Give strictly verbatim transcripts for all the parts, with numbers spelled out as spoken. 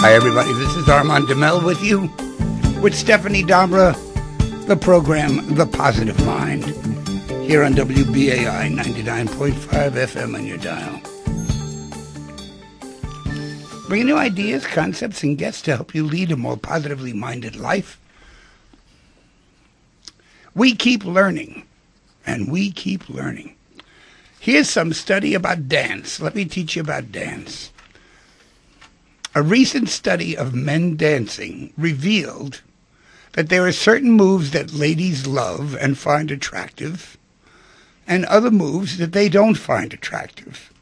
Hi, everybody. This is Armand Demel with you, with Stephanie Dabra, the program The Positive Mind, here on W B A I ninety-nine point five F M on your dial. Bringing new ideas, concepts, and guests to help you lead a more positively minded life. We keep learning, and we keep learning. Here's some study about dance. Let me teach you about dance. A recent study of men dancing revealed that there are certain moves that ladies love and find attractive, and other moves that they don't find attractive.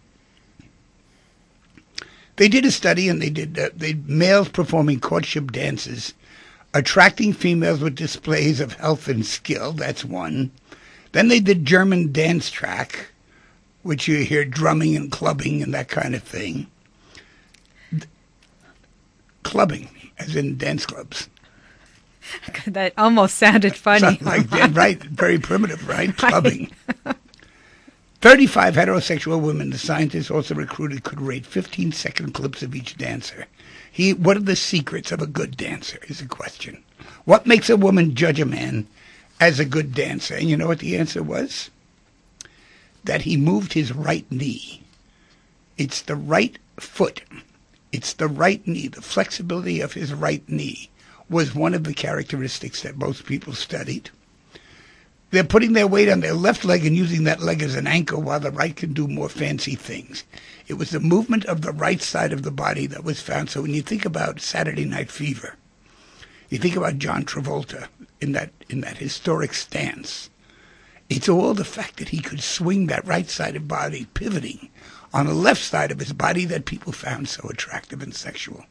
They did a study, and they did uh, they males performing courtship dances, attracting females with displays of health and skill. That's one. Then they did German dance track, which you hear drumming and clubbing and that kind of thing. Clubbing, as in dance clubs. That almost sounded funny. Like, right, very primitive, right? Clubbing. thirty-five heterosexual women the scientists also recruited could rate fifteen-second clips of each dancer. He, what are the secrets of a good dancer is a question. What makes a woman judge a man as a good dancer? And you know what the answer was? That he moved his right knee. It's the right foot. It's the right knee. The flexibility of his right knee was one of the characteristics that most people studied. They're putting their weight on their left leg and using that leg as an anchor while the right can do more fancy things. It was the movement of the right side of the body that was found. So when you think about Saturday Night Fever, you think about John Travolta in that in that historic stance. It's all the fact that he could swing that right-sided body, pivoting on the left side of his body, that people found so attractive and sexual.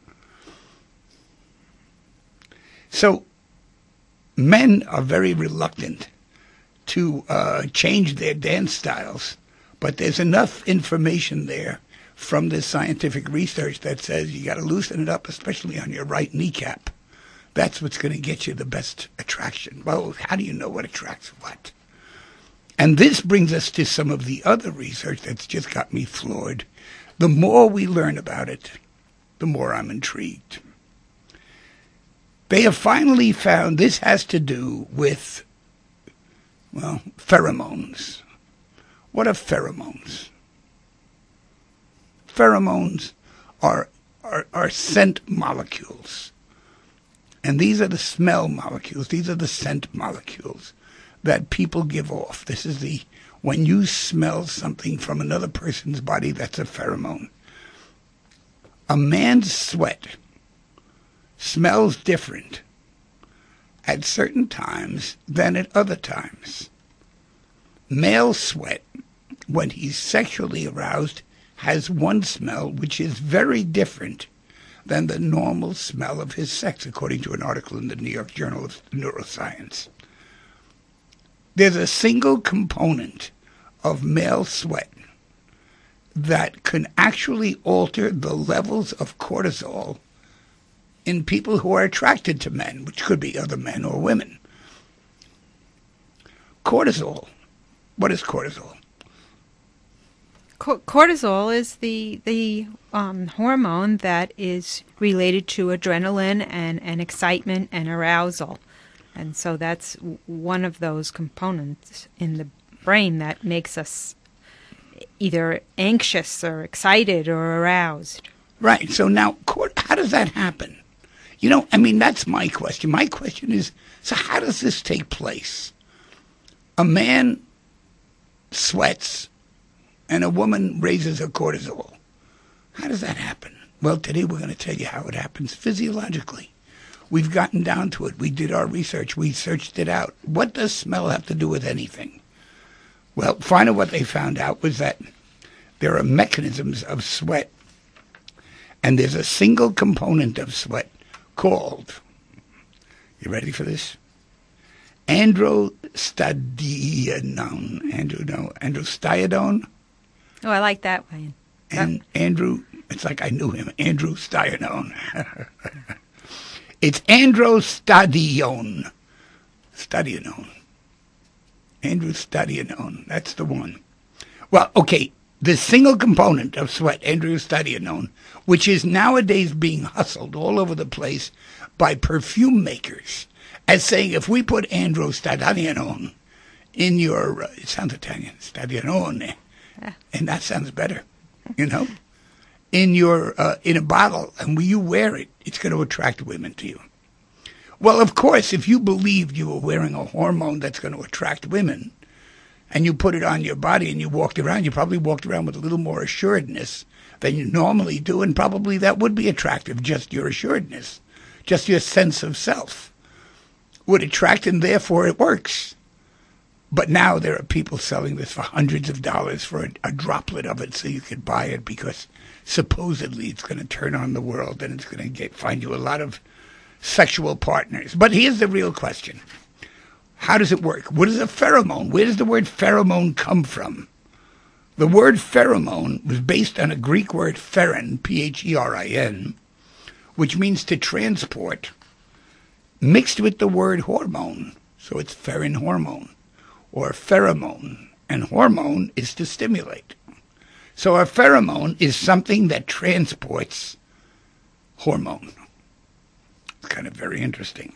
So men are very reluctant to uh, change their dance styles, but there's enough information there from this scientific research that says you got to loosen it up, especially on your right kneecap. That's what's going to get you the best attraction. Well, how do you know what attracts what? And this brings us to some of the other research that's just got me floored. The more we learn about it, the more I'm intrigued. They have finally found this has to do with, well, pheromones. What are pheromones? Pheromones are, are, are scent molecules. And these are the smell molecules. These are the scent molecules that people give off. This is the, when you smell something from another person's body, that's a pheromone. A man's sweat smells different at certain times than at other times. Male sweat, when he's sexually aroused, has one smell which is very different than the normal smell of his sex, according to an article in the New York Journal of Neuroscience. There's a single component of male sweat that can actually alter the levels of cortisol in people who are attracted to men, which could be other men or women. Cortisol. What is cortisol? Cortisol is the the um, hormone that is related to adrenaline and, and excitement and arousal. And so that's one of those components in the brain that makes us either anxious or excited or aroused. Right. So now, how does that happen? You know, I mean, that's my question. My question is, so how does this take place? A man sweats and a woman raises her cortisol. How does that happen? Well, today we're going to tell you how it happens physiologically. We've gotten down to it. We did our research. We searched it out. What does smell have to do with anything? Well, finally what they found out was that there are mechanisms of sweat, and there's a single component of sweat called, you ready for this? Androstenedione. Andrew, no, androstenedione. Oh, I like that one. And Andrew, it's like I knew him, androstenedione. It's androstenedione. Stadione. androstenedione. That's the one. Well, okay, The single component of sweat, androstenedione, which is nowadays being hustled all over the place by perfume makers as saying if we put androstenedione in your, uh, it sounds Italian, stadione, yeah. And that sounds better, you know, in your uh, in a bottle, and when you wear it, it's going to attract women to you. Well, of course, if you believed you were wearing a hormone that's going to attract women, and you put it on your body and you walked around, you probably walked around with a little more assuredness than you normally do, and probably that would be attractive, just your assuredness, just your sense of self would attract, and therefore it works. But now there are people selling this for hundreds of dollars for a, a droplet of it so you could buy it because supposedly it's going to turn on the world and it's going to get find you a lot of sexual partners. But here's the real question. How does it work? What is a pheromone? Where does the word pheromone come from? The word pheromone was based on a Greek word pherin, P H E R I N, which means to transport, mixed with the word hormone. So it's pherin hormone, or pheromone. And hormone is to stimulate. So a pheromone is something that transports hormone. It's kind of very interesting.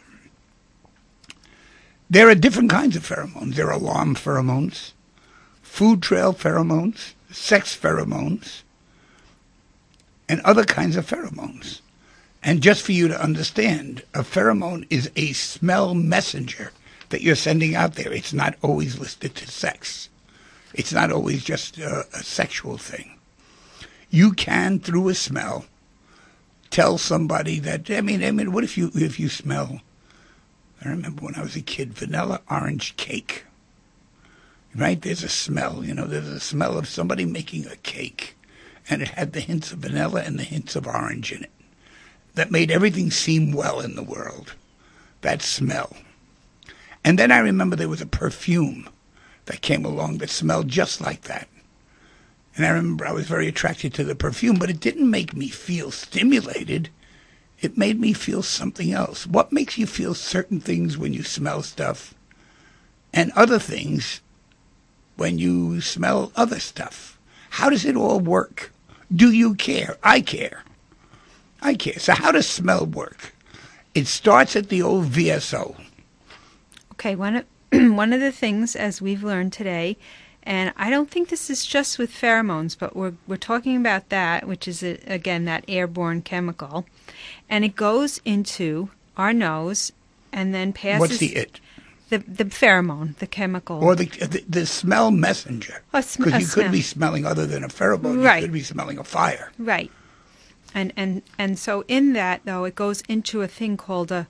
There are different kinds of pheromones. There are alarm pheromones, food trail pheromones, sex pheromones, and other kinds of pheromones. And just for you to understand, a pheromone is a smell messenger that you're sending out there. It's not always listed to sex. It's not always just a, a sexual thing. You can, through a smell, tell somebody that, I mean, I mean, what if you if you smell, I remember when I was a kid, vanilla orange cake, right? There's a smell, you know, there's a smell of somebody making a cake, and it had the hints of vanilla and the hints of orange in it. That made everything seem well in the world, that smell. And then I remember there was a perfume that came along that smelled just like that. And I remember I was very attracted to the perfume, but it didn't make me feel stimulated. It made me feel something else. What makes you feel certain things when you smell stuff and other things when you smell other stuff? How does it all work? Do you care? I care. I care. So how does smell work? It starts at the old V S O. Okay, one of, one of the things, as we've learned today, and I don't think this is just with pheromones, but we're we're talking about that, which is, a, again, that airborne chemical. And it goes into our nose and then passes... What's the it? The the pheromone, the chemical. Or the the, the smell messenger. Because sm- you smell. could be smelling other than a pheromone. Right. You could be smelling a fire. Right. And, and, and so in that, though, it goes into a thing called a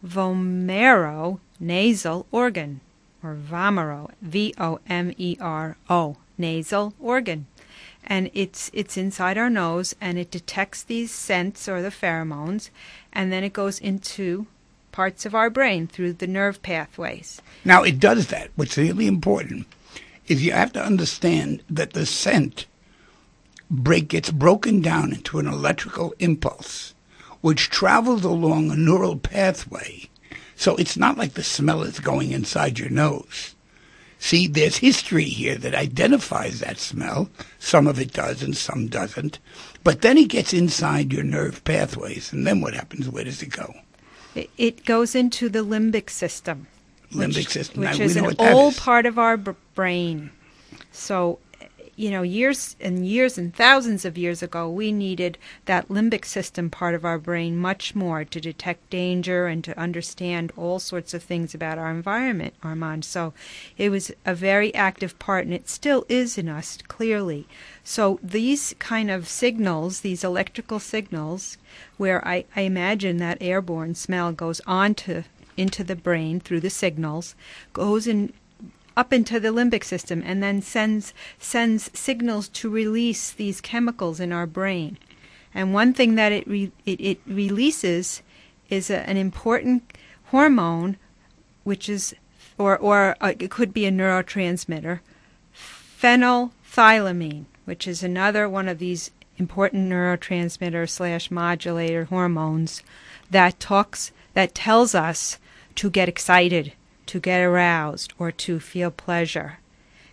vomeronasal organ, or vomero, V O M E R O, nasal organ. And it's it's inside our nose, and it detects these scents, or the pheromones, and then it goes into parts of our brain through the nerve pathways. Now, it does that. What's really important is you have to understand that the scent break gets broken down into an electrical impulse, which travels along a neural pathway. So it's not like the smell is going inside your nose. See, there's history here that identifies that smell. Some of it does and some doesn't. But then it gets inside your nerve pathways. And then what happens? Where does it go? It, it goes into the limbic system. Limbic which, system. Which now, is we know an what that old is. part of our b- brain. So, you know, years and years and thousands of years ago, we needed that limbic system part of our brain much more to detect danger and to understand all sorts of things about our environment, Armand. So it was a very active part, and it still is in us, clearly. So these kind of signals, these electrical signals, where I, I imagine that airborne smell goes on to, into the brain through the signals, goes in up into the limbic system, and then sends sends signals to release these chemicals in our brain. And one thing that it re, it, it releases is a, an important hormone, which is, or or uh, it could be a neurotransmitter, phenolphthaleamine, which is another one of these important neurotransmitter slash modulator hormones that talks that tells us to get excited, to get aroused, or to feel pleasure.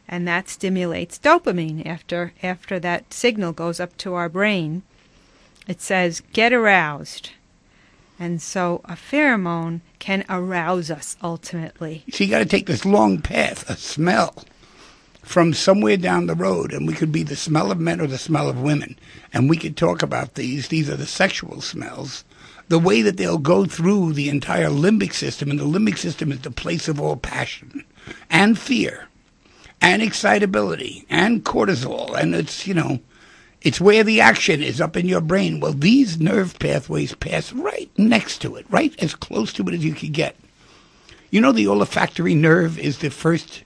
and that stimulates dopamine. After after that signal goes up to our brain, it says, get aroused. And so a pheromone can arouse us ultimately. So you got to take this long path, a smell, from somewhere down the road, and we could be the smell of men or the smell of women. And we could talk about these. These are the sexual smells. The way that they'll go through the entire limbic system, and the limbic system is the place of all passion and fear and excitability and cortisol. And it's, you know, it's where the action is up in your brain. Well, these nerve pathways pass right next to it, right as close to it as you can get. You know, the olfactory nerve is the first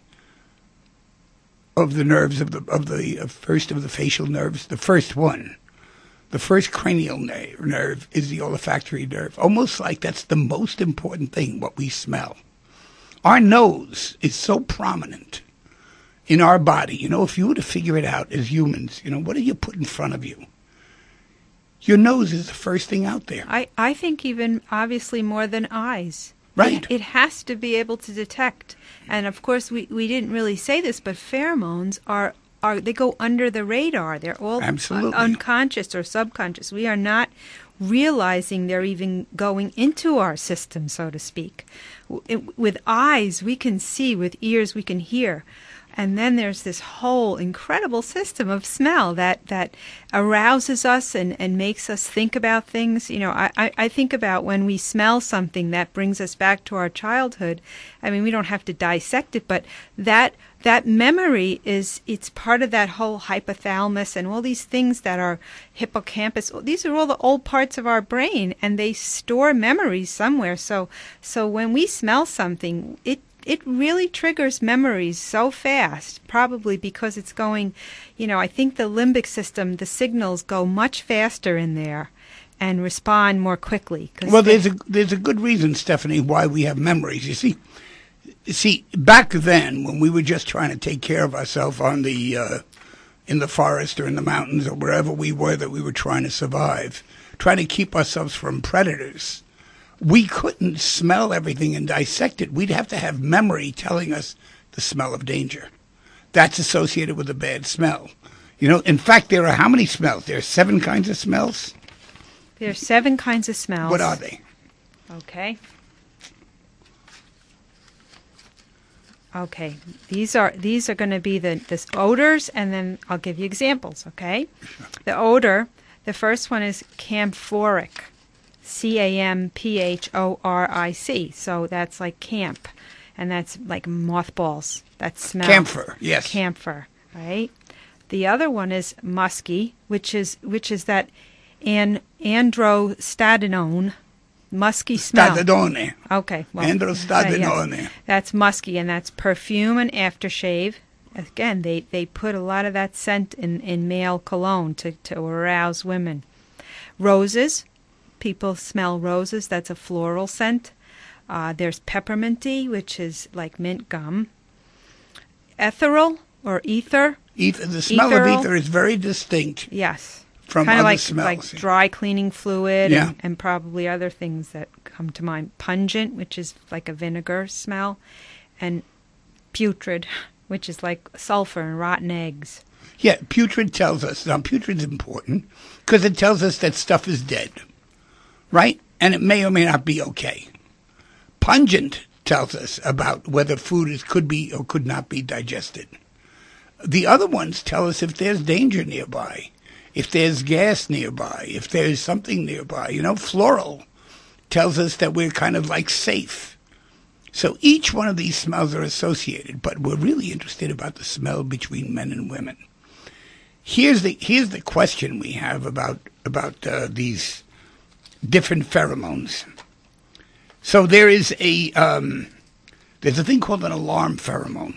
of the nerves of the of the uh, first of the facial nerves. The first one, the first cranial nerve, nerve is the olfactory nerve. Almost like that's the most important thing, what we smell. Our nose is so prominent in our body. You know, if you were to figure it out as humans, you know, what do you put in front of you? Your nose is the first thing out there. I, I think even obviously more than eyes. Right. It, it has to be able to detect. And of course, we, we didn't really say this, but pheromones are, are they go under the radar. They're all Absolutely. unconscious or subconscious. We are not realizing they're even going into our system, so to speak. It, with eyes, we can see. With ears, we can hear. And then there's this whole incredible system of smell that, that arouses us and, and makes us think about things. You know, I, I, I think about when we smell something that brings us back to our childhood. I mean, we don't have to dissect it, but that that memory is, it's part of that whole hypothalamus and all these things that are hippocampus. These are all the old parts of our brain, and they store memories somewhere. So, so when we smell something, it It really triggers memories so fast, probably because it's going, you know, I think the limbic system, the signals go much faster in there and respond more quickly. Well, there's a, there's a good reason, Stephanie, why we have memories. You see, see, back then when we were just trying to take care of ourselves on the, uh, in the forest or in the mountains or wherever we were that we were trying to survive, trying to keep ourselves from predators, we couldn't smell everything and dissect it. We'd have to have memory telling us the smell of danger. That's associated with a bad smell. You know, in fact, there are how many smells? There are seven kinds of smells? There are seven kinds of smells. What are they? Okay. Okay. These are these are going to be the, the odors, and then I'll give you examples, okay? Sure. The odor, the first one is camphoric. C A M P H O R I C. So that's like camp. And that's like mothballs. That smell. Camphor, yes. Camphor, right? The other one is musky, which is which is that an androstatinone, musky smell. Stadinone. Okay. Well, androstatinone. Yes. That's musky, and that's perfume and aftershave. Again, they, they put a lot of that scent in, in male cologne to, to arouse women. Roses. People smell roses. That's a floral scent. Uh, there's pepperminty, which is like mint gum. Ethereal or ether. Ether. The smell Ethereal. of ether is very distinct. Yes. From kind other of like, smells. like dry cleaning fluid, yeah. and, and probably other things that come to mind. Pungent, which is like a vinegar smell. And putrid, which is like sulfur and rotten eggs. Yeah, putrid tells us. Now, putrid's important because it tells us that stuff is dead. Right? And it may or may not be okay. Pungent tells us about whether food is, could be or could not be digested. The other ones tell us if there's danger nearby, if there's gas nearby, if there's something nearby. You know, floral tells us that we're kind of like safe. So each one of these smells are associated, but we're really interested about the smell between men and women. Here's the here's the question we have about about uh, these different pheromones. So there is a um, there's a thing called an alarm pheromone.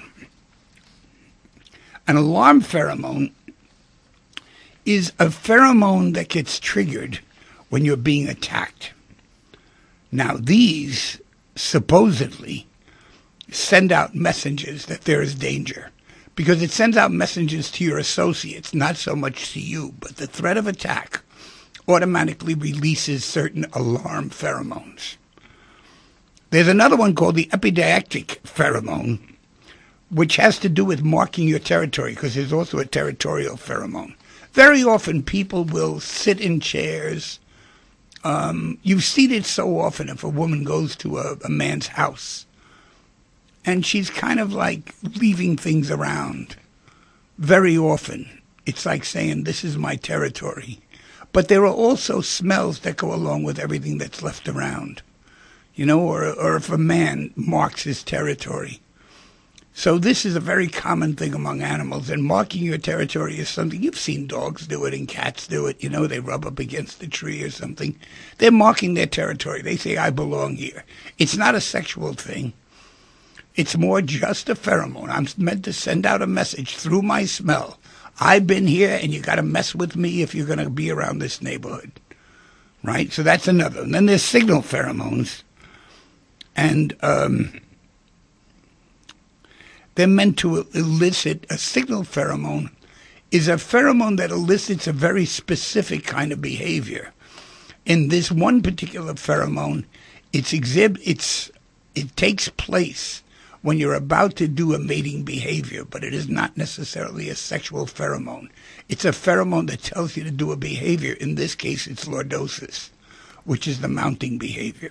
An alarm pheromone is a pheromone that gets triggered when you're being attacked. Now these supposedly send out messages that there is danger, because it sends out messages to your associates, not so much to you, but the threat of attack automatically releases certain alarm pheromones. There's another one called the epidactic pheromone, which has to do with marking your territory, because there's also a territorial pheromone. Very often people will sit in chairs. Um, you've seen it so often if a woman goes to a, a man's house and she's kind of like leaving things around. Very often it's like saying, this is my territory. But there are also smells that go along with everything that's left around, you know, or, or if a man marks his territory. So this is a very common thing among animals, and marking your territory is something, you've seen dogs do it and cats do it, you know, they rub up against a tree or something. They're marking their territory. They say, I belong here. It's not a sexual thing. It's more just a pheromone. I'm meant to send out a message through my smell. I've been here, and you got to mess with me if you're going to be around this neighborhood, right? So that's another. And then there's signal pheromones, and um, they're meant to elicit. A signal pheromone is a pheromone that elicits a very specific kind of behavior. In this one particular pheromone, it's exhib- it's it takes place when you're about to do a mating behavior, but it is not necessarily a sexual pheromone. It's a pheromone that tells you to do a behavior. In this case, it's lordosis, which is the mounting behavior.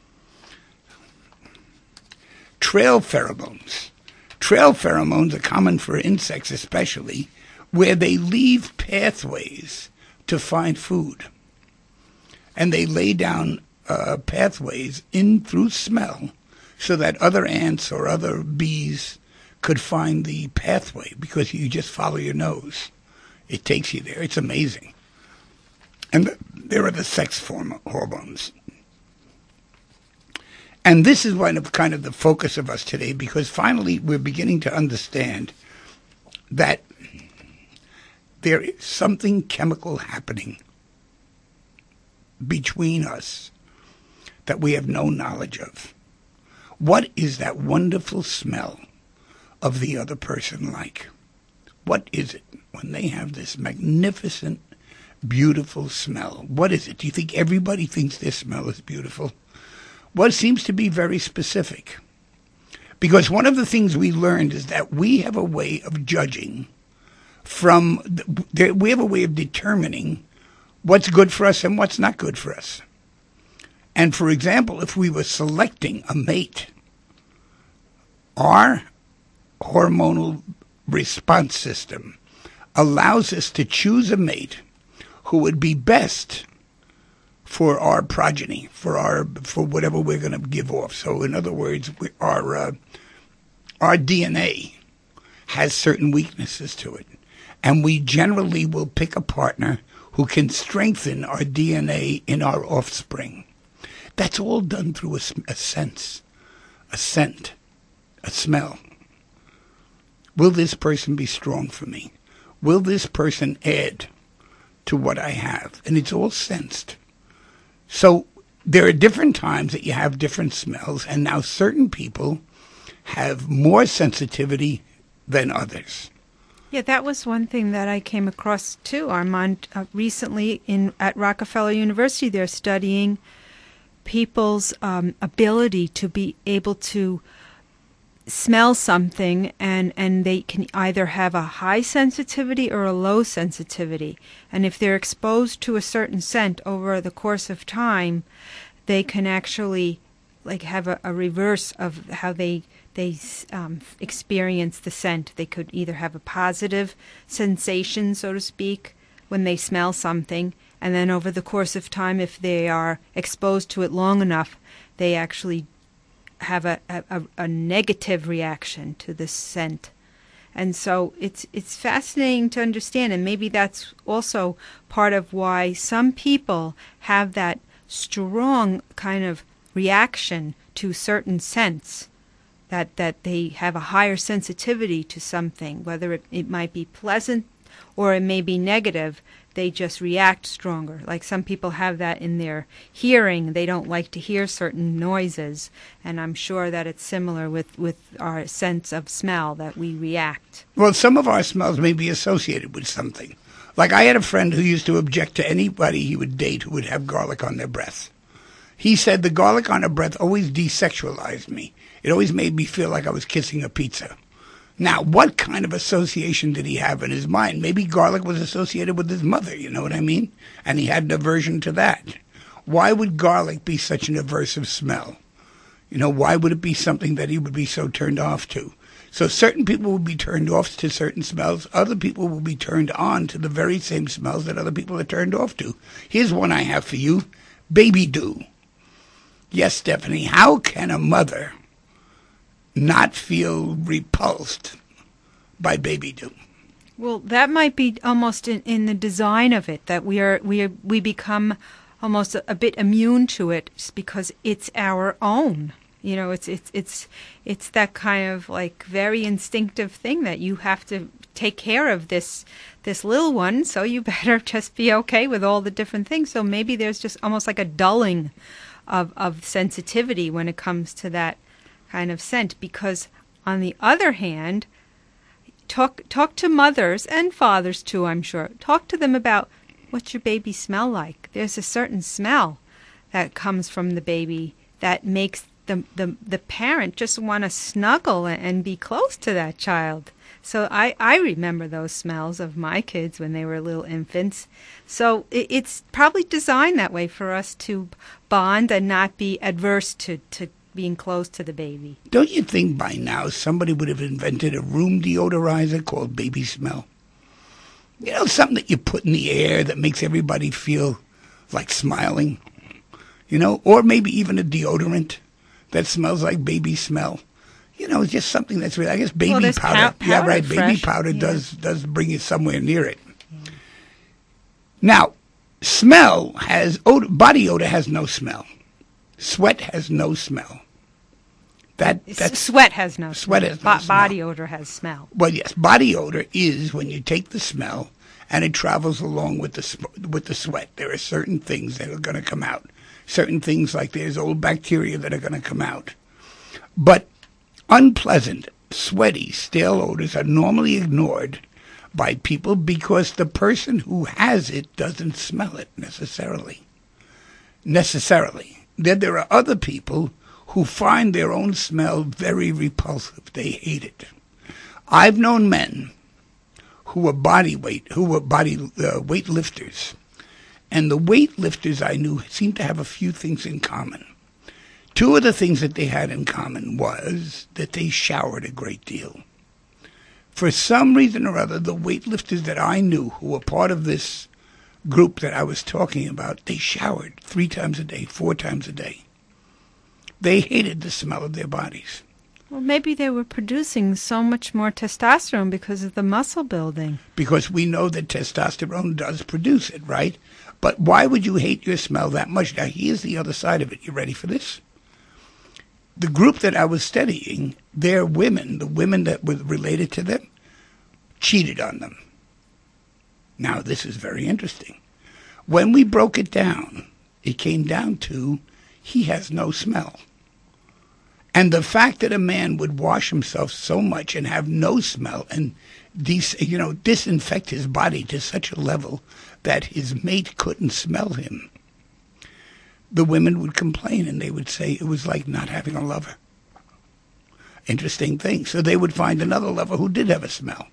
Trail pheromones. Trail pheromones are common for insects especially, where they leave pathways to find food. And they lay down uh, pathways in through smell so that other ants or other bees could find the pathway, because you just follow your nose. It takes you there. It's amazing. And the, there are the sex form hormones. And this is one of kind of the focus of us today, because finally we're beginning to understand that there is something chemical happening between us that we have no knowledge of. What is that wonderful smell of the other person like? What is it when they have this magnificent, beautiful smell? What is it? Do you think everybody thinks their smell is beautiful? Well, it seems to be very specific. Because one of the things we learned is that we have a way of judging from, the, we have a way of determining what's good for us and what's not good for us. And for example, if we were selecting a mate, our hormonal response system allows us to choose a mate who would be best for our progeny, for our for whatever we're going to give off. So in other words, we, our uh, our D N A has certain weaknesses to it, and we generally will pick a partner who can strengthen our D N A in our offspring. That's all done through a, a sense, a scent, a smell. Will this person be strong for me? Will this person add to what I have? And it's all sensed. So there are different times that you have different smells, and now certain people have more sensitivity than others. Yeah, that was one thing that I came across too, Armand. Uh, recently in at Rockefeller University, they're studying people's um, ability to be able to smell something, and, and they can either have a high sensitivity or a low sensitivity. And if they're exposed to a certain scent over the course of time, they can actually like have a, a reverse of how they they um, experience the scent. They could either have a positive sensation, so to speak, when they smell something, and then over the course of time, if they are exposed to it long enough, they actually have a, a, a negative reaction to the scent. And so it's it's fascinating to understand, and maybe that's also part of why some people have that strong kind of reaction to certain scents, that, that they have a higher sensitivity to something, whether it, it might be pleasant or it may be negative. They just react stronger. Like some people have that in their hearing. They don't like to hear certain noises. And I'm sure that it's similar with, with our sense of smell, that we react. Well, some of our smells may be associated with something. Like I had a friend who used to object to anybody he would date who would have garlic on their breath. He said the garlic on her breath always desexualized me. It always made me feel like I was kissing a pizza. Now, what kind of association did he have in his mind? Maybe garlic was associated with his mother, you know what I mean? And he had an aversion to that. Why would garlic be such an aversive smell? You know, why would it be something that he would be so turned off to? So certain people will be turned off to certain smells. Other people will be turned on to the very same smells that other people are turned off to. Here's one I have for you. Baby dew. Yes, Stephanie, how can a mother not feel repulsed by baby dew? Well, that might be almost in, in the design of it, that we are we are, we become almost a, a bit immune to it just because it's our own. You know, it's it's it's it's that kind of like very instinctive thing that you have to take care of this this little one, so you better just be okay with all the different things. So maybe there's just almost like a dulling of of sensitivity when it comes to that kind of scent, because on the other hand, talk talk to mothers and fathers too, I'm sure. Talk to them about what's your baby smell like. There's a certain smell that comes from the baby that makes the the, the parent just want to snuggle and be close to that child. So I, I remember those smells of my kids when they were little infants. So it, it's probably designed that way for us to bond and not be adverse to, to being close to the baby. Don't you think by now somebody would have invented a room deodorizer called Baby Smell? You know, something that you put in the air that makes everybody feel like smiling. You know, or maybe even a deodorant that smells like baby smell. You know, it's just something that's really, I guess baby well, powder. Pow- yeah, powder right. fresh. Baby powder yeah. does does bring you somewhere near it. Yeah. Now, smell has, odor, body odor has no smell. Sweat has no smell. That that's, Sweat has no sweat smell. has no Bo- smell. Body odor has smell. Well, yes, body odor is when you take the smell and it travels along with the with the sweat. There are certain things that are going to come out. Certain things like there's old bacteria that are going to come out. But unpleasant, sweaty, stale odors are normally ignored by people because the person who has it doesn't smell it necessarily. Necessarily. Then there are other people who find their own smell very repulsive. They hate it. I've known men who were body weight, who were body uh, weightlifters, and the weightlifters I knew seemed to have a few things in common. Two of the things that they had in common was that they showered a great deal. For some reason or other, the weightlifters that I knew who were part of this group that I was talking about, they showered three times a day, four times a day. They hated the smell of their bodies. Well, maybe they were producing so much more testosterone because of the muscle building. Because we know that testosterone does produce it, right? But why would you hate your smell that much? Now, here's the other side of it. You ready for this? The group that I was studying, their women, the women that were related to them, cheated on them. Now, this is very interesting. When we broke it down, it came down to he has no smell. And the fact that a man would wash himself so much and have no smell and dis, you know, disinfect his body to such a level that his mate couldn't smell him, the women would complain and they would say it was like not having a lover. Interesting thing. So they would find another lover who did have a smell.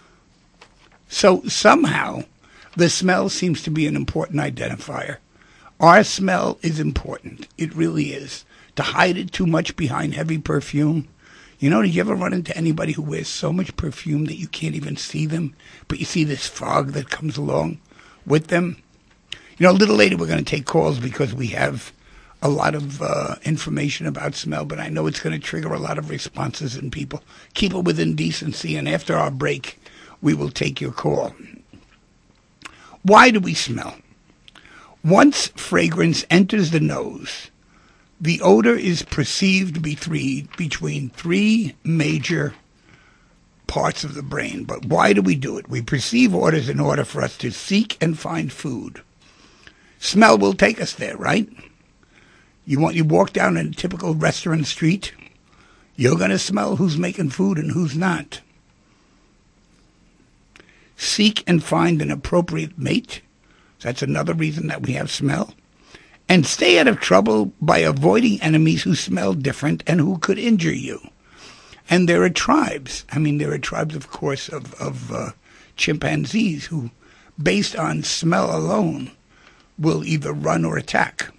So somehow the smell seems to be an important identifier. Our smell is important. It really is. To hide it too much behind heavy perfume. You know, did you ever run into anybody who wears so much perfume that you can't even see them, but you see this fog that comes along with them? You know, a little later we're going to take calls because we have a lot of uh, information about smell, but I know it's going to trigger a lot of responses in people. Keep it within decency, and after our break, we will take your call. Why do we smell? Once fragrance enters the nose, the odor is perceived between, between three major parts of the brain. But why do we do it? We perceive odors in order for us to seek and find food. Smell will take us there, right? You want you walk down a typical restaurant street, you're going to smell who's making food and who's not. Seek and find an appropriate mate. That's another reason that we have smell. And stay out of trouble by avoiding enemies who smell different and who could injure you. And there are tribes. I mean, there are tribes, of course, of, of uh, chimpanzees who, based on smell alone, will either run or attack.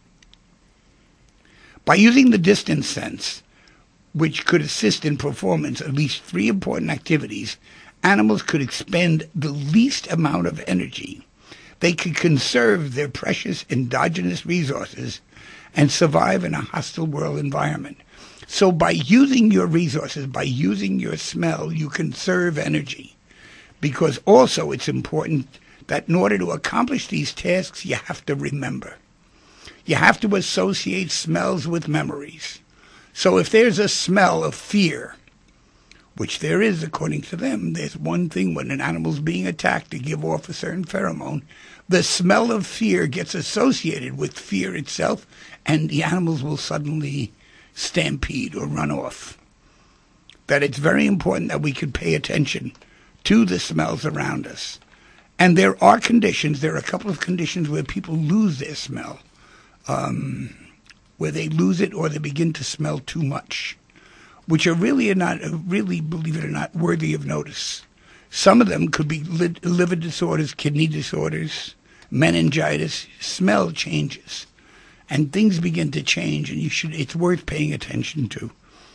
By using the distance sense, which could assist in performance at least three important activities, animals could expend the least amount of energy. They could conserve their precious endogenous resources and survive in a hostile world environment. So by using your resources, by using your smell, you conserve energy. Because also it's important that in order to accomplish these tasks, you have to remember. You have to associate smells with memories. So if there's a smell of fear, which there is according to them, there's one thing when an animal's being attacked to give off a certain pheromone, the smell of fear gets associated with fear itself, and the animals will suddenly stampede or run off. That it's very important that we could pay attention to the smells around us. And there are conditions, there are a couple of conditions where people lose their smell, um, where they lose it or they begin to smell too much, which are really not, really, believe it or not, worthy of notice. Some of them could be li- liver disorders, kidney disorders, meningitis, smell changes, and things begin to change, and you should, it's worth paying attention to.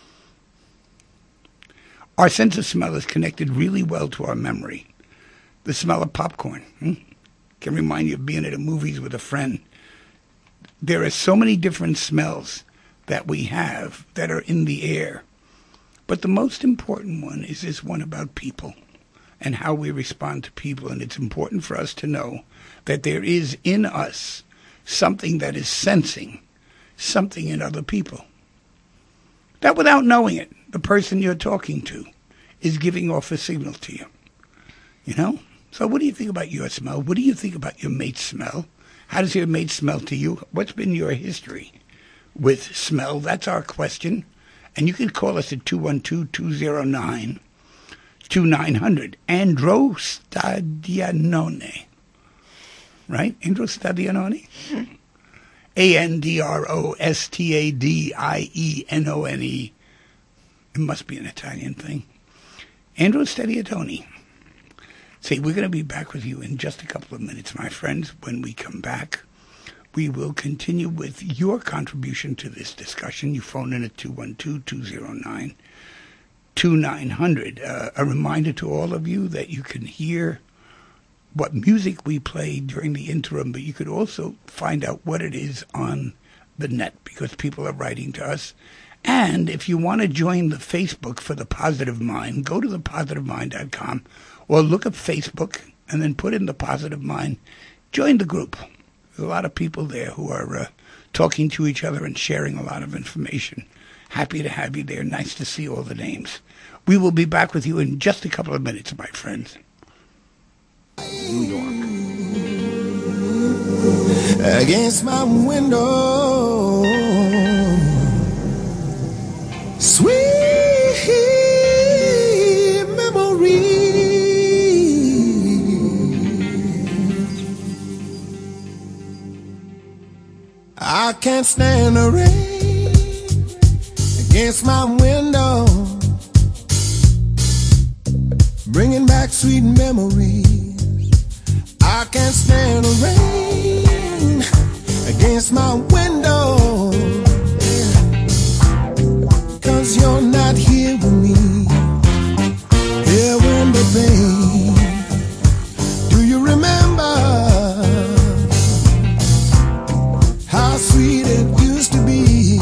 Our sense of smell is connected really well to our memory. The smell of popcorn hmm, can remind you of being at a movies with a friend. There are so many different smells that we have that are in the air. But the most important one is this one about people and how we respond to people. And it's important for us to know that there is in us something that is sensing something in other people. That without knowing it, the person you're talking to is giving off a signal to you. You know? So what do you think about your smell? What do you think about your mate's smell? How does your mate smell to you? What's been your history with smell? That's our question. And you can call us at two one two, two zero nine, two nine zero zero. Androstadianone. Right? Androstadianone? Hmm. A N D R O S T A D I E N O N E. It must be an Italian thing. Androstadianone. See, we're going to be back with you in just a couple of minutes, my friends. When we come back, we will continue with your contribution to this discussion. You phone in at two one two, two zero nine, two nine zero zero. Uh, a reminder to all of you that you can hear what music we play during the interim, but you could also find out what it is on the net because people are writing to us. And if you want to join the Facebook for The Positive Mind, go to the positive mind dot com or look at Facebook and then put in The Positive Mind. Join the group. There's a lot of people there who are uh, talking to each other and sharing a lot of information. Happy to have you there. Nice to see all the names. We will be back with you in just a couple of minutes, my friends. New York. Against my window, sweet memory. I can't stand the rain against my window, bringing back sweet memories. I can't stand the rain against my window, yeah. 'Cause you're not here with me, here in the pain. Do you remember how sweet it used to be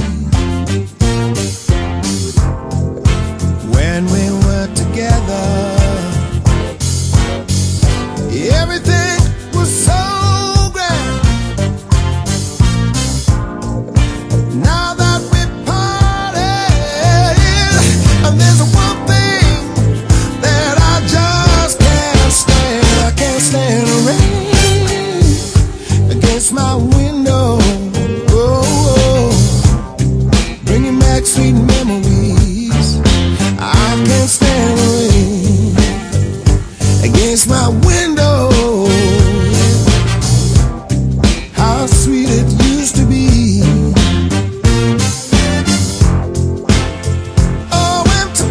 when we were together? Everything was so grand. Now that we parted, and there's one thing that I just can't stand. I can't stand the rain against my window. Oh, oh, bringing back sweet memories. I can't stand the rain against my window. How sweet it used to be. Oh, empty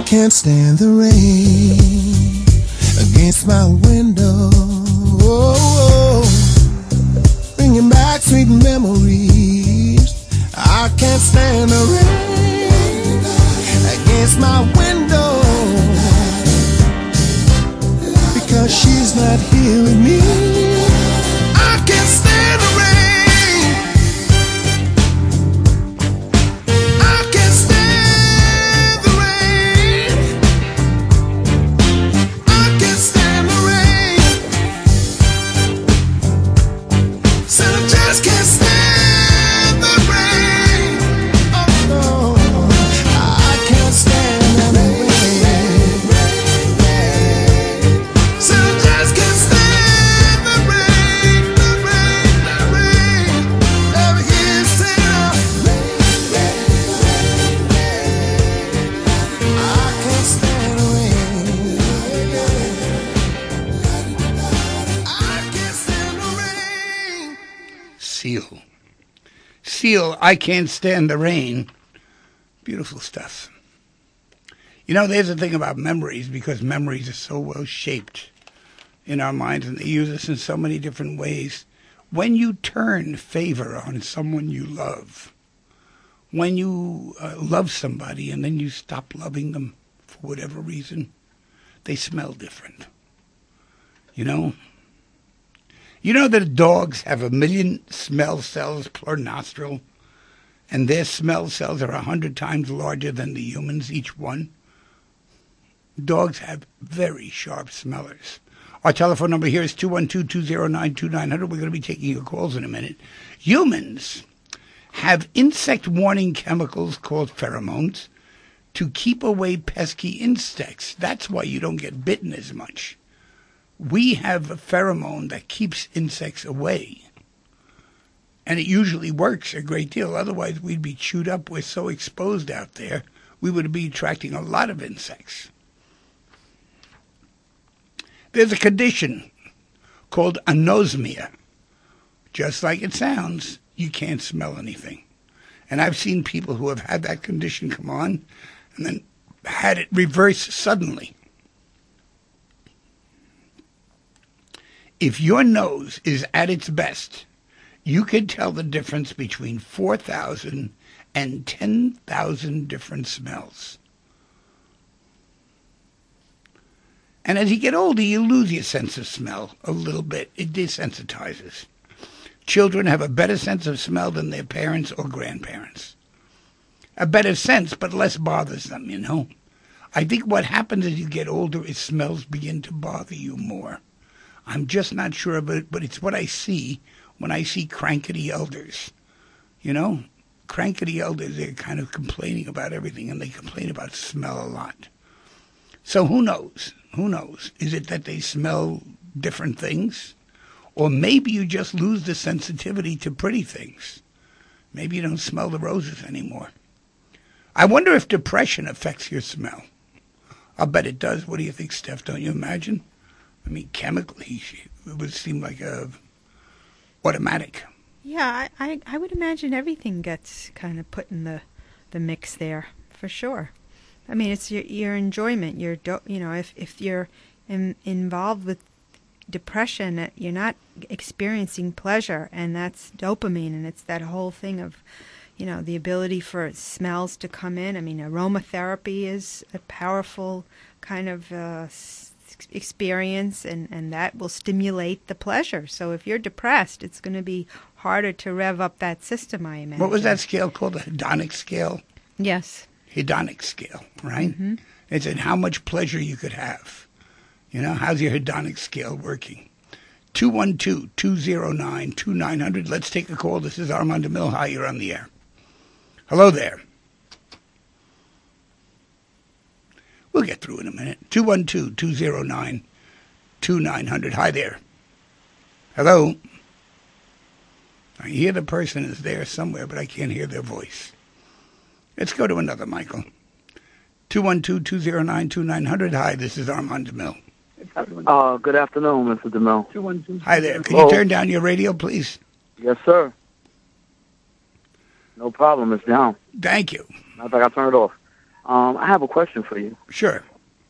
can't stand the rain against my window. Oh, bringing back sweet memories. I can't stand the rain against my window because she's not here with me. I can't stand the rain. Seal. Seal, I Can't Stand the Rain. Beautiful stuff. You know, there's the thing about memories, because memories are so well shaped in our minds, and they use us in so many different ways. When you turn favor on someone you love, when you uh, love somebody and then you stop loving them for whatever reason, they smell different. You know? You know that dogs have a million smell cells per nostril, and their smell cells are a hundred times larger than the humans, each one? Dogs have very sharp smellers. Our telephone number here is two one two, two zero nine, two nine zero zero. We're going to be taking your calls in a minute. Humans have insect warning chemicals called pheromones to keep away pesky insects. That's why you don't get bitten as much. We have a pheromone that keeps insects away. And it usually works a great deal. Otherwise, we'd be chewed up. We're so exposed out there, we would be attracting a lot of insects. There's a condition called anosmia. Just like it sounds, you can't smell anything. And I've seen people who have had that condition come on and then had it reverse suddenly. If your nose is at its best, you can tell the difference between four thousand and ten thousand different smells. And as you get older, you lose your sense of smell a little bit. It desensitizes. Children have a better sense of smell than their parents or grandparents. A better sense, but less bothersome, you know. I think what happens as you get older is smells begin to bother you more. I'm just not sure of it, but it's what I see when I see crankety elders. You know, crankety elders, they're kind of complaining about everything, and they complain about smell a lot. So who knows? Who knows? Is it that they smell different things? Or maybe you just lose the sensitivity to pretty things. Maybe you don't smell the roses anymore. I wonder if depression affects your smell. I'll bet it does. What do you think, Steph? Don't you imagine? I mean, chemically, it would seem like a automatic. Yeah, I, I, I would imagine everything gets kind of put in the, the mix there, for sure. I mean, it's your your enjoyment. Your do, you know, if if you're in, involved with depression, you're not experiencing pleasure, and that's dopamine, and it's that whole thing of, you know, the ability for smells to come in. I mean, aromatherapy is a powerful kind of uh, experience, and, and that will stimulate the pleasure. So if you're depressed, it's going to be harder to rev up that system, I imagine. What was that scale called? The hedonic scale? Yes. Hedonic scale, right? Mm-hmm. It's in how much pleasure you could have. You know, how's your hedonic scale working? two one two, two zero nine, two nine zero zero. Let's take a call. This is Armand DeMille. Hi, you're on the air. Hello there. We'll get through in a minute. two one two, two zero nine, two nine zero zero. Hi there. Hello. I hear the person is there somewhere, but I can't hear their voice. Let's go to another, Michael. two one two, two zero nine, two nine zero zero. Hi, this is Armand DeMille. Uh, good afternoon, Mister DeMille. Hi there. Can Hello. you turn down your radio, please? Yes, sir. No problem. It's down. Thank you. Matter of fact, I'll turn it off. Um, I have a question for you. Sure.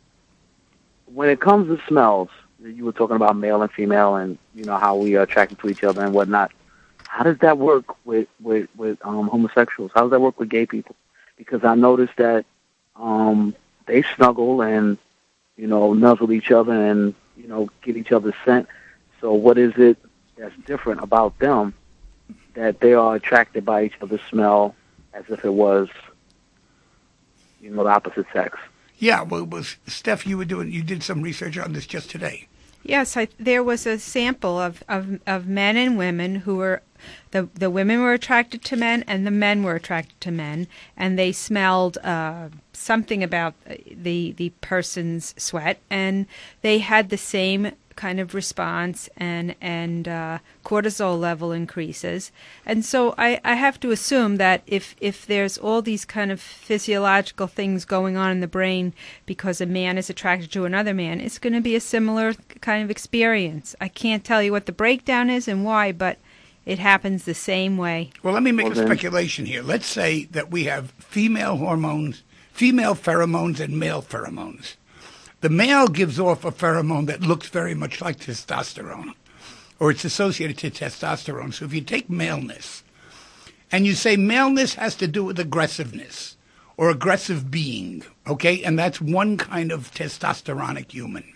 When it comes to smells, you were talking about male and female, and you know how we are attracted to each other and whatnot. How does that work with with with um, homosexuals? How does that work with gay people? Because I noticed that um, they snuggle and you know nuzzle each other and you know get each other's scent. So what is it that's different about them that they are attracted by each other's smell as if it was you know the opposite sex? Yeah, well, it was Steph, you were doing, you did some research on this just today. Yes, I, there was a sample of, of, of men and women who were, the the women were attracted to men and the men were attracted to men, and they smelled uh, something about the the person's sweat, and they had the same kind of response, and and uh, cortisol level increases. And so I, I have to assume that if if there's all these kind of physiological things going on in the brain because a man is attracted to another man, it's going to be a similar kind of experience. I can't tell you what the breakdown is and why, but it happens the same way. Well, let me make Well, a then- speculation here. Let's say that we have female hormones, female pheromones, and male pheromones. The male gives off a pheromone that looks very much like testosterone, or it's associated to testosterone. So if you take maleness, and you say maleness has to do with aggressiveness, or aggressive being, okay? And that's one kind of testosteronic human.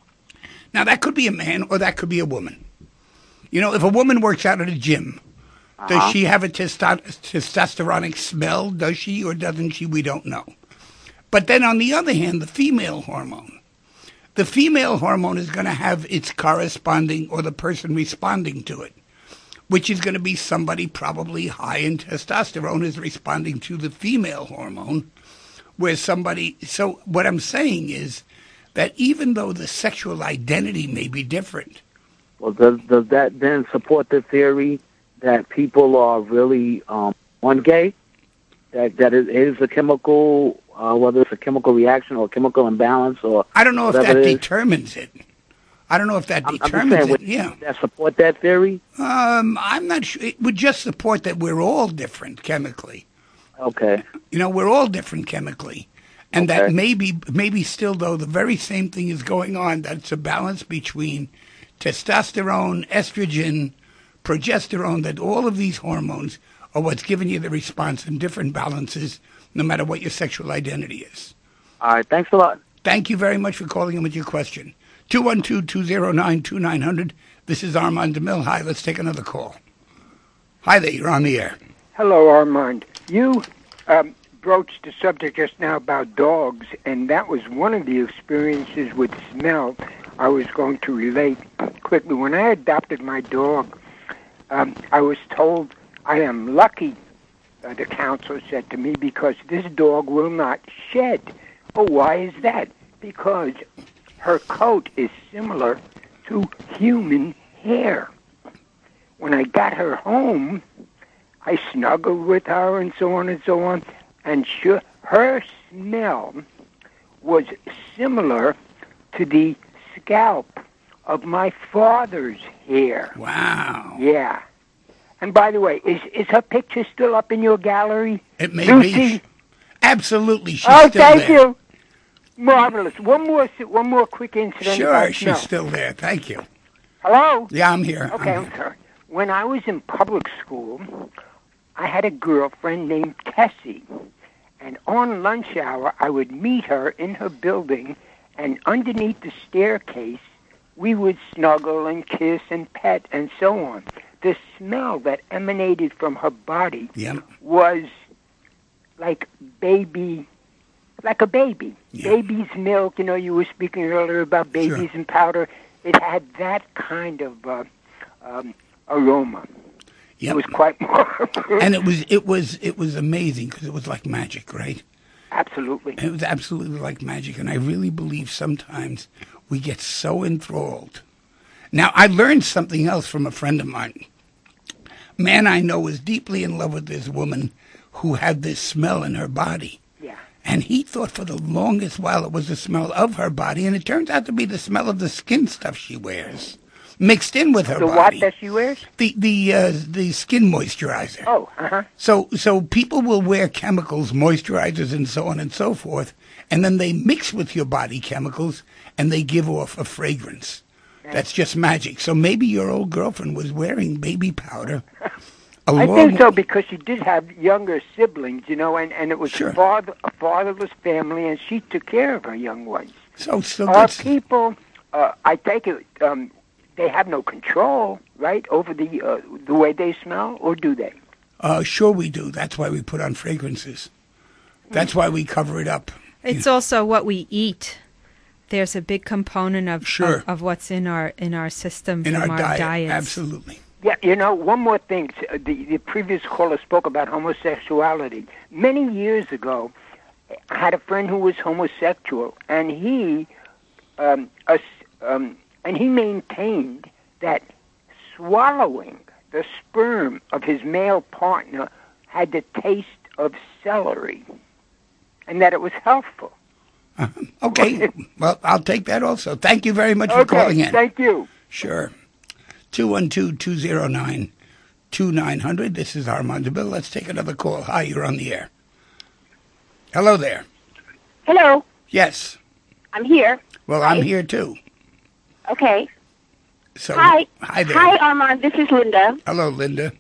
Now, that could be a man, or that could be a woman. You know, if a woman works out at a gym, does Uh-huh. she have a testo- testosteronic smell? Does she or doesn't she? We don't know. But then on the other hand, the female hormone. The female hormone is going to have its corresponding, or the person responding to it, which is going to be somebody probably high in testosterone is responding to the female hormone, where somebody, so what I'm saying is that even though the sexual identity may be different, Well, does does that then support the theory that people are really um, one gay? That that it is a chemical, uh, whether it's a chemical reaction or a chemical imbalance, or I don't know if whatever that it is. determines it. I don't know if that I'm, I'm just determines saying, it. would Yeah. that support that theory? Um, I'm not sure. It would just support that we're all different chemically. Okay. You know, we're all different chemically. And that Okay. maybe, maybe still, though, the very same thing is going on, that it's a balance between testosterone, estrogen, progesterone, that all of these hormones are what's giving you the response in different balances, no matter what your sexual identity is. All right. Thanks a lot. Thank you very much for calling in with your question. two one two, two zero nine, two nine zero zero. This is Armand DeMille. Hi, let's take another call. Hi there, you're on the air. Hello, Armand. You um, broached the subject just now about dogs, and that was one of the experiences with smell I was going to relate quickly. When I adopted my dog, um, I was told I am lucky, uh, the counselor said to me, because this dog will not shed. Oh, why is that? Because her coat is similar to human hair. When I got her home, I snuggled with her and so on and so on, and sure, her smell was similar to the scalp of my father's hair. Wow. Yeah. And by the way, is is her picture still up in your gallery? It may Lucy? be. Absolutely, she's Oh, still thank there. you. Marvelous. One more, one more quick incident. Sure, about she's smell. still there. Thank you. Hello. Yeah, I'm here. Okay, I'm I'm here. sorry. When I was in public school, I had a girlfriend named Tessie, and on lunch hour, I would meet her in her building, and underneath the staircase, we would snuggle and kiss and pet and so on. The smell that emanated from her body Yep. was like baby, like a baby. Yeah. Baby's milk, you know, you were speaking earlier about babies Sure. and powder. It had that kind of uh, um, aroma. Yep. It was quite marvelous. And it was it was it was amazing because it was like magic, right? Absolutely. It was absolutely like magic, and I really believe sometimes we get so enthralled. Now, I learned something else from a friend of mine. Man I know is deeply in love with this woman who had this smell in her body. Yeah. And he thought for the longest while it was the smell of her body, and it turns out to be the smell of the skin stuff she wears. mixed in with her The body. what that she wears? The the uh, the skin moisturizer. Oh, uh-huh. So so people will wear chemicals, moisturizers, and so on and so forth, and then they mix with your body chemicals, and they give off a fragrance. That's just magic. So maybe your old girlfriend was wearing baby powder. I along think so because she did have younger siblings, you know, and, and it was Sure. a, father, a fatherless family, and she took care of her young ones. So so Are that's people, uh, I take it, um, they have no control, right, over the uh, the way they smell, or do they? uh, sure we do. That's why we put on fragrances. That's why we cover it up. It's also what we eat. There's a big component of Sure. of, of what's in our in our system In from our, our, diet, diets. absolutely. Yeah, you know, one more thing. Uh, The, the previous caller spoke about homosexuality. Many years ago, I had a friend who was homosexual, and he, um, us, um, and he maintained that swallowing the sperm of his male partner had the taste of celery, and that it was healthful. Okay, well, I'll take that also. Thank you very much for Okay, calling in. thank you. Sure. two one two, two zero nine, two nine zero zero. This is Armand Bill. Let's take another call. Hi, you're on the air. Hello there. Hello, Yes. I'm here. Well, Hi. I'm here too. Okay. So Hi. Hi there. Hi, Armand. This is Linda. Hello, Linda.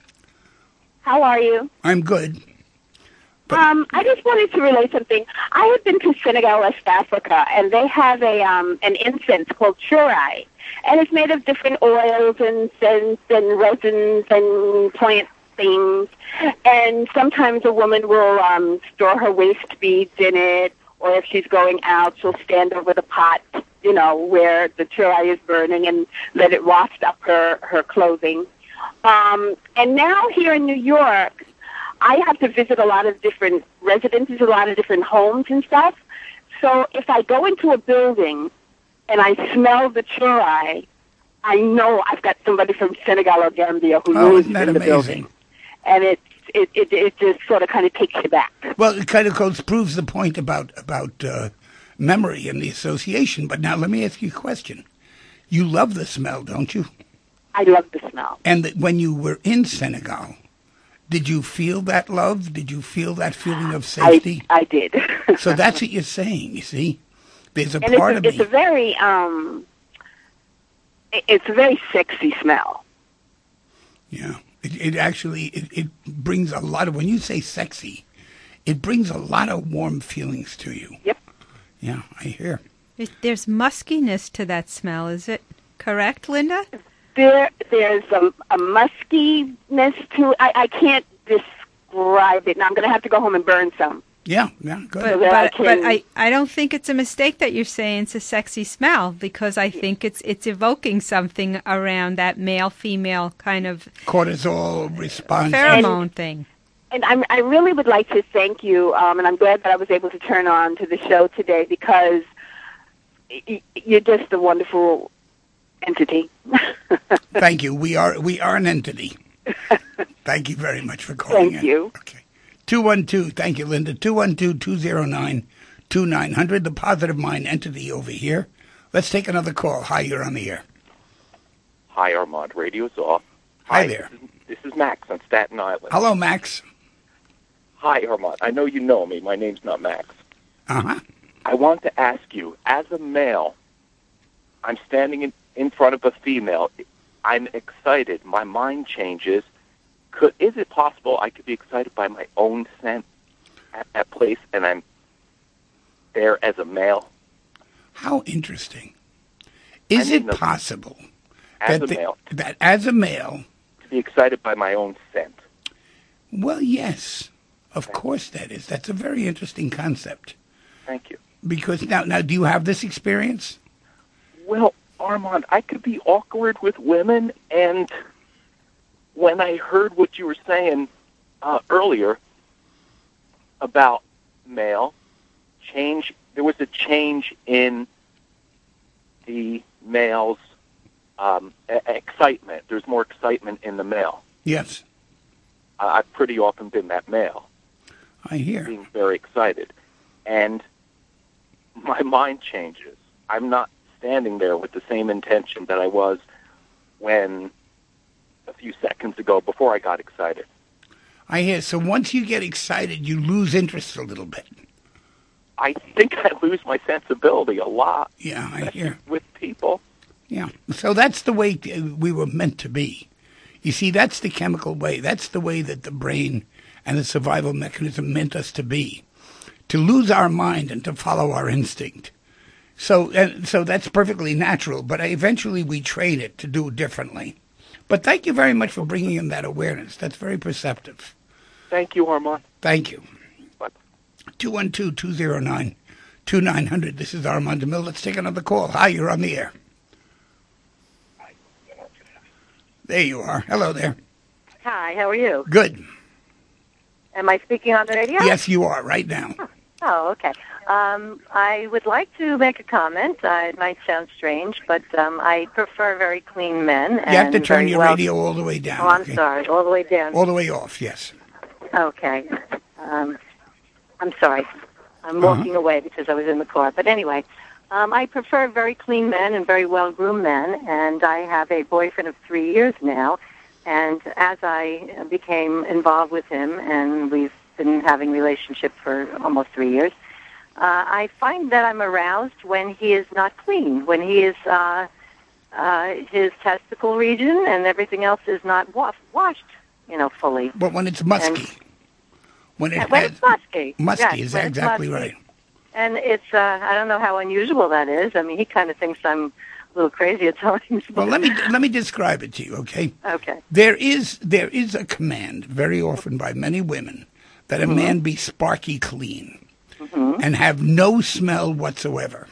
How are you? I'm good. But- Um, I just wanted to relay something. I have been to Senegal, West Africa, and they have a um an incense called churai, and it's made of different oils and scents and resins and plant things. And sometimes a woman will um store her waist beads in it, or if she's going out, she'll stand over the pot, you know, where the churai is burning, and let it waft up her her clothing. Um, and now here in New York, I have to visit a lot of different residences, a lot of different homes and stuff. So if I go into a building and I smell the churai, I know I've got somebody from Senegal or Gambia who Oh, lives isn't that in the amazing? building. And it, it, it, it just sort of kind of takes you back. Well, it kind of goes, proves the point about, about uh, memory and the association. But now let me ask you a question. You love the smell, don't you? I love the smell. And that when you were in Senegal, did you feel that love? Did you feel that feeling of safety? I, I did. So that's what you're saying, you see? There's a and part it's a, of it's a me. very, um, it- it's a very sexy smell. Yeah. It, it actually, it, it brings a lot of, when you say sexy, it brings a lot of warm feelings to you. Yep. Yeah, I hear. It- There's muskiness to that smell. Is it correct, Linda? There, there's a, a muskiness to. I, I can't describe it. Now I'm going to have to go home and burn some. Yeah, yeah, good. But, that I but, but can- I, I don't think it's a mistake that you're saying it's a sexy smell, because I think it's it's evoking something around that male-female kind of Cortisol response. pheromone thing. And I'm, I really would like to thank you, um, and I'm glad that I was able to turn on to the show today because y- you're just a wonderful entity. Thank you. We are we are an entity. Thank you very much for calling Thank in. you. Okay. two one two, thank you, Linda. two one two, two zero nine, two nine zero zero, the Positive Mind entity over here. Let's take another call. Hi, you're on the air. Hi, Armand. Radio's off. Hi there. This is, this is Max on Staten Island. Hello, Max. Hi, Armand. I know you know me. My name's not Max. Uh-huh. I want to ask you, as a male, I'm standing in, in front of a female. I'm excited. My mind changes. Could Is it possible I could be excited by my own scent at that place, and I'm there as a male? How interesting. Is I it mean, the- possible As that, a the- male, that as a male, to be excited by my own scent. well, yes, of course that is. That's a very interesting concept. Thank you. Because now, now, do you have this experience? Well, Armand, I could be awkward with women, and when I heard what you were saying uh, earlier about male change, there was a change in the male's um, e- excitement. There's more excitement in the male. Yes, Uh, I've pretty often been that male, I hear. being very excited. And my mind changes. I'm not standing there with the same intention that I was when a few seconds ago before I got excited. I hear. So once you get excited, you lose interest a little bit. I think I lose my sensibility a lot. Yeah, I hear. With people. Yeah. So that's the way we were meant to be. You see, that's the chemical way. That's the way that the brain and the survival mechanism meant us to be. To lose our mind and to follow our instinct. So, and so that's perfectly natural, but eventually we train it to do differently. But thank you very much for bringing in that awareness. That's very perceptive. Thank you, Armand. Thank you. Bye. two one two, two zero nine, two nine zero zero. This is Armand DeMille. Let's take another call. Hi, you're on the air. There you are. Hello there. Hi, how are you? Good. Am I speaking on the radio? Yes, you are right now. Oh, okay. Um, I would like to make a comment. Uh, it might sound strange, but um, I prefer very clean men. You have to and turn very your well- radio all the way down. Oh, I'm okay? sorry, all the way down. All the way off, yes. Okay. Um, I'm sorry. I'm Uh-huh. walking away because I was in the car. But anyway, um, I prefer very clean men and very well-groomed men, and I have a boyfriend of three years now. And as I became involved with him, and we've been having a relationship for almost three years, uh, I find that I'm aroused when he is not clean, when he is uh, uh, his testicle region and everything else is not wa- washed, you know, fully. But when it's musky. And- when it Yeah, when has, it's musky. musky Yes, is when it's exactly musky. right. And it's, uh, I don't know how unusual that is. I mean, he kind of thinks I'm a little crazy at times. Well, let me let me describe it to you, okay? Okay. There is there is a command very often by many women that a Mm-hmm. man be sparky clean and have no smell whatsoever.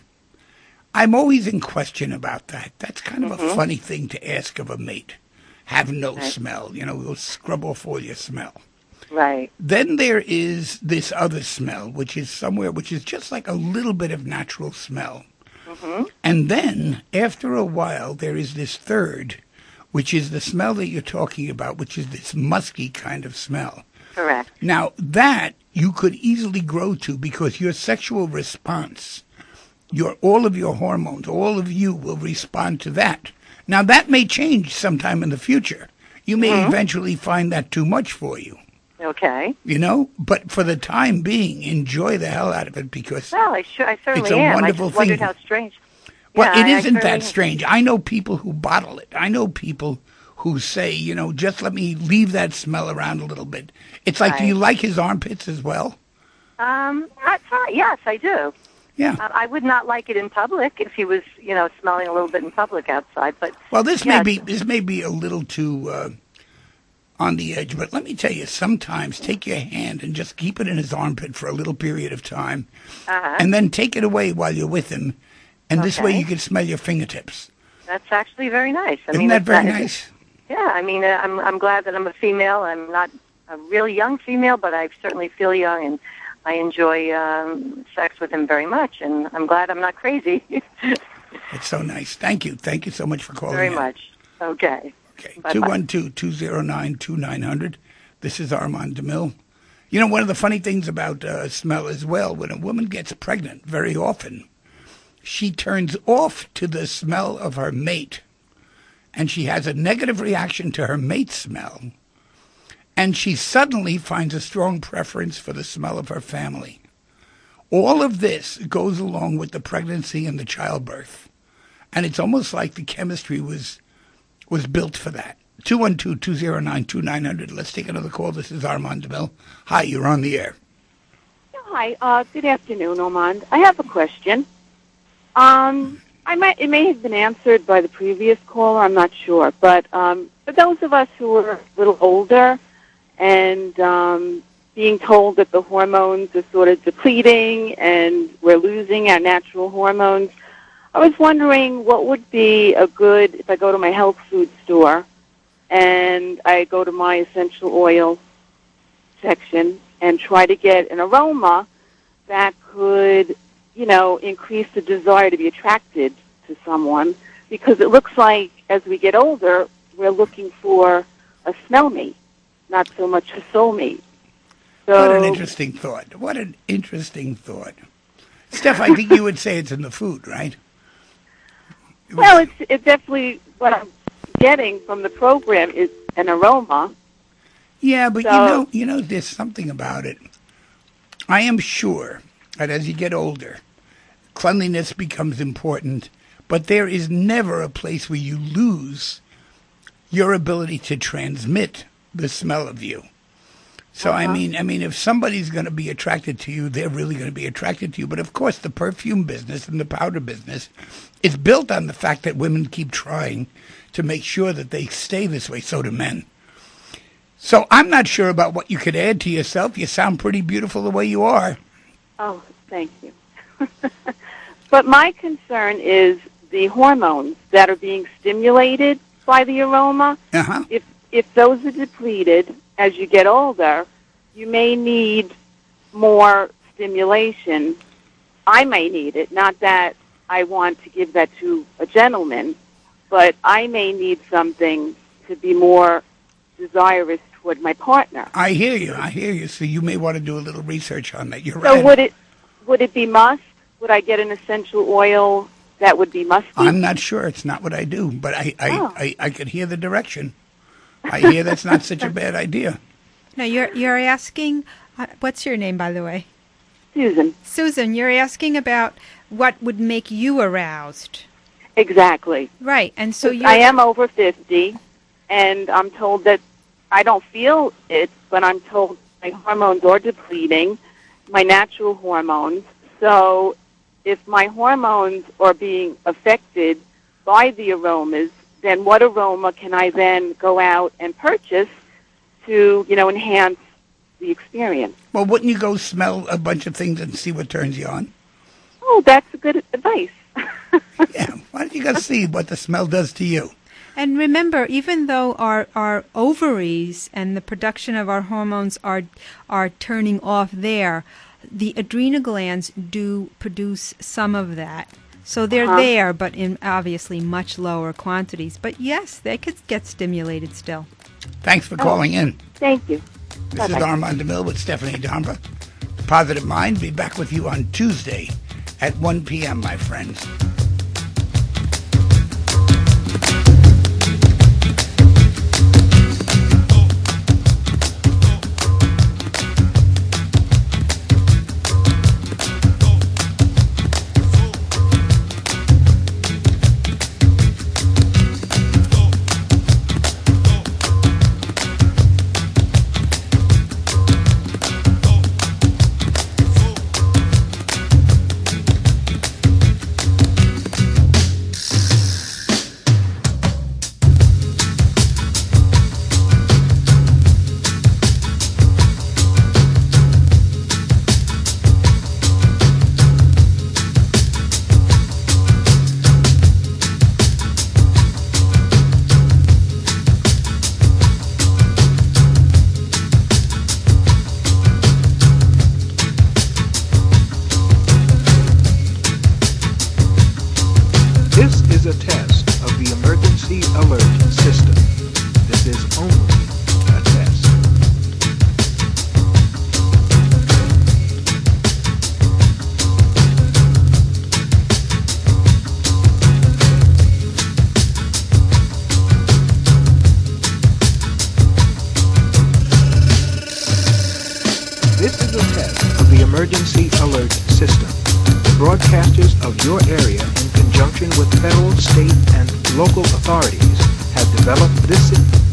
I'm always in question about that. That's kind of Mm-hmm. a funny thing to ask of a mate. Have no smell, you know, we'll scrub off all your smell. Right. Then there is this other smell, which is somewhere, which is just like a little bit of natural smell. Mm-hmm. And then, after a while, there is this third, which is the smell that you're talking about, which is this musky kind of smell. Correct. Now, that you could easily grow to because your sexual response, your all of your hormones, all of you will respond to that. Now, that may change sometime in the future. You may Mm-hmm. eventually find that too much for you. Okay. You know, but for the time being, enjoy the hell out of it because, Well, I, sure, I certainly It's a am. wonderful I just wondered thing. how strange. well, Yeah, it I- I isn't that certainly- strange. I know people who bottle it. I know people who say, you know, just let me leave that smell around a little bit. It's like, do you like his armpits as well? Um, that's right. Yes, I do. Yeah. Uh, I would not like it in public if he was, you know, smelling a little bit in public outside. But Well, this yes. may be this may be a little too uh, on the edge, but let me tell you, sometimes take your hand and just keep it in his armpit for a little period of time, Uh-huh. and then take it away while you're with him, and this way Okay. you can smell your fingertips. That's actually very nice. I Isn't mean, that it's very not- nice? Yeah, I mean, uh, I'm I'm glad that I'm a female. I'm not a really young female, but I certainly feel young, and I enjoy um, sex with him very much. And I'm glad I'm not crazy. It's so nice. Thank you. Thank you so much for calling very in. much. Okay. Okay, Bye-bye. two one two, two zero nine, two nine zero zero. This is Armand DeMille. You know, one of the funny things about uh, smell as well, when a woman gets pregnant, very often, she turns off to the smell of her mate, and she has a negative reaction to her mate's smell, and she suddenly finds a strong preference for the smell of her family. All of this goes along with the pregnancy and the childbirth, and it's almost like the chemistry was was built for that. two one two, two zero nine, two nine zero zero. Let's take another call. This is Armand DeMille. Hi, you're on the air. Hi, uh, good afternoon, Armand. I have a question. Um, I might, it may have been answered by the previous caller, I'm not sure. But um, for those of us who are a little older and um, being told that the hormones are sort of depleting and we're losing our natural hormones, I was wondering what would be a good, if I go to my health food store and I go to my essential oil section and try to get an aroma that could, you know, increase the desire to be attracted to someone, because it looks like as we get older, we're looking for a smell mate, not so much a soul mate. So, What an interesting thought. What an interesting thought. Steph, I think you would say it's in the food, right? well, it's, it's definitely what I'm getting from the program is an aroma. Yeah, but So- you know, you know, there's something about it. I am sure that as you get older, cleanliness becomes important, but there is never a place where you lose your ability to transmit the smell of you. So I mean, I mean, if somebody's going to be attracted to you, they're really going to be attracted to you. But of course, the perfume business and the powder business is built on the fact that women keep trying to make sure that they stay this way. So do men. So I'm not sure about what you could add to yourself. You sound pretty beautiful the way you are. Oh, thank you. But my concern is the hormones that are being stimulated by the aroma. Uh-huh. If if those are depleted as you get older, you may need more stimulation. I may need it. Not that I want to give that to a gentleman, but I may need something to be more desirous toward my partner. I hear you. I hear you. So you may want to do a little research on that. You're So right. would it would it be musk? Would I get an essential oil that would be musky? I'm not sure. It's not what I do, but I, I, Oh. I, I could hear the direction. I hear that's not such a bad idea. Now you're you're asking. Uh, what's your name, by the way? Susan. Susan. You're asking about what would make you aroused. Exactly. Right, and so you. I am over fifty, and I'm told that I don't feel it, but I'm told my hormones are depleting, my natural hormones. So if my hormones are being affected by the aromas, then what aroma can I then go out and purchase to, you know, enhance the experience? Well, wouldn't you go smell a bunch of things and see what turns you on? Oh, that's good advice. Yeah. Why don't you go see what the smell does to you? And remember, even though our, our ovaries and the production of our hormones are are turning off there, the adrenal glands do produce some of that. So they're Uh-huh. there, but in obviously much lower quantities. But yes, they could get stimulated still. Thanks for calling in. Thank you. This Bye-bye. is Armand DeMille with Stephanie Donbra. Positive Mind. Be back with you on Tuesday at one p.m., my friends. This is a test of the emergency alert system. This is only a test. This is a test of the emergency alert system. The broadcasters of your area, in conjunction with federal, state, and local authorities, have developed this